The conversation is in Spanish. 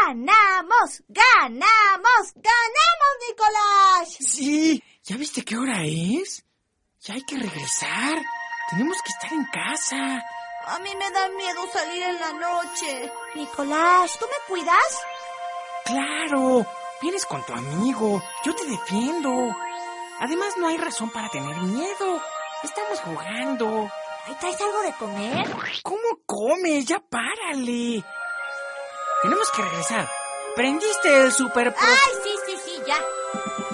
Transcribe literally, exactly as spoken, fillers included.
¡Ganamos! ¡Ganamos! ¡Ganamos, Nicolás! Sí, ¿ya viste qué hora es? Ya hay que regresar. Tenemos que estar en casa. A mí me da miedo salir en la noche. Nicolás, ¿tú me cuidas? Claro, vienes con tu amigo. Yo te defiendo. Además, no hay razón para tener miedo. Estamos jugando. ¿Ahí traes algo de comer? ¿Cómo comes? Ya párale. Tenemos que regresar. ¿Prendiste el super pro... ¡Ay, sí, sí, sí, ya!